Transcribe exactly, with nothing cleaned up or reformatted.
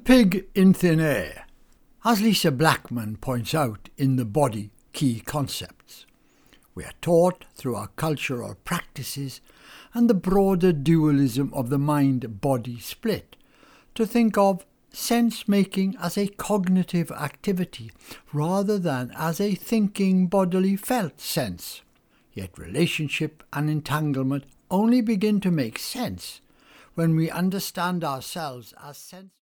pig in thin air. As Lisa Blackman points out in The Body, Key Concepts, we are taught through our cultural practices and the broader dualism of the mind-body split to think of sense-making as a cognitive activity rather than as a thinking bodily felt sense. Yet relationship and entanglement only begin to make sense when we understand ourselves as sense.